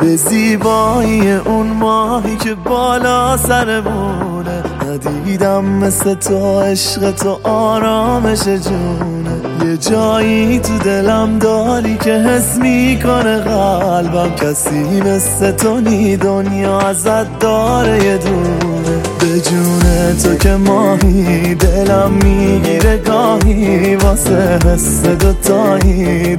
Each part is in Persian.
به زیبایی اون ماهی که بالا سرمونه. ندیدم مثل تو عشق تو آرامش جونه. یه جایی تو دلم داری که حس میکنه قلبم کسی مثل تو نی دنیا ازت داره یه دونه. به جون تو که ماهی دلم میگیره گاهی واسه حس دوتایی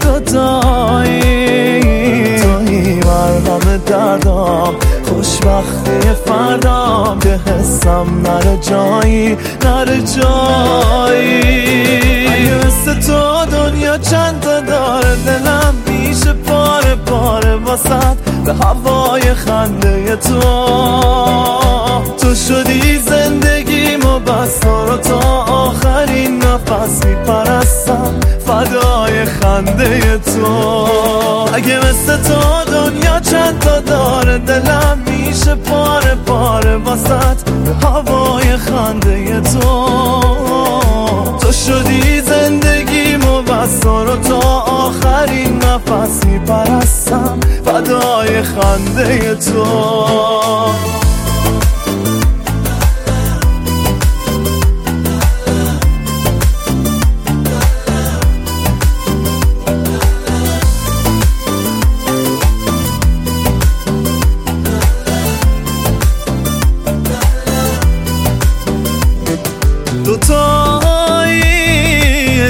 توی مرهم دردام خوشبختی فردام که حسم نره جایی اگه مثل تو دنیا چند تا داره دلم میشه پاره پاره واسد به هوای خنده تو شدی زندگیمو بس تو رو تا آخرین نفس میپرستم فدای خنده تو. اگه مثل تو دنیا چند تا داره دلم میشه پاره پاره واسد به هوای خنده تو شدی زندگیمو بس تو رو تا آخرین نفس میپرستم فدای خنده تو. دوتایی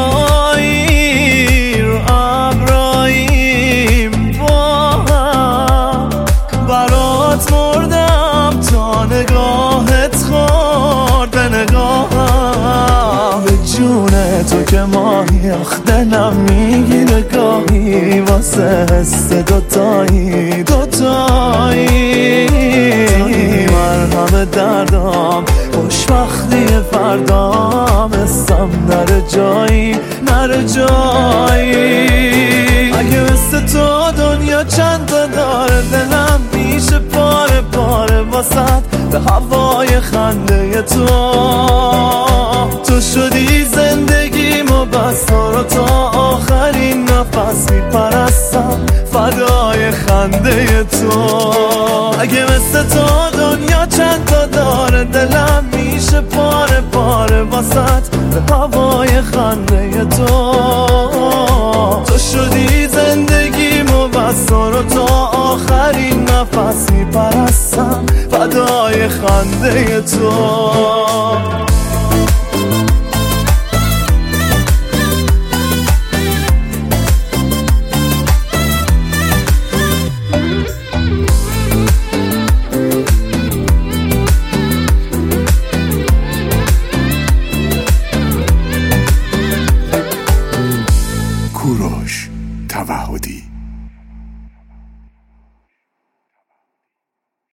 جایی رو ابراییم با هم برات مردم تا نگاهت خورد به نگاهم. به جون تو که ماهی آخ دلم میگیره گاهی واسه حس دوتایی مرهم دردام خوشبختی فردام حسم نره جایی اگه مثل تو دنیا چند تا داره دلم میشه پاره پاره واسد به هوای خنده تو شدی زندگیمو بس تو رو تا آخرین نفس میپرستم فدای خنده تو. اگه مثل تو دنیا چند تا داره دلم میشه پاره پاره واسد به هوای خنده تو شدی زندگیمو بس تو رو تا آخرین نفس میپرستم فدای خنده تو.